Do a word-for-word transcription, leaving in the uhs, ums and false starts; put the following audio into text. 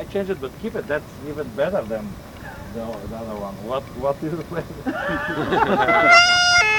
change it, but keep it. That's even better than the, the other one. What what is the flavor?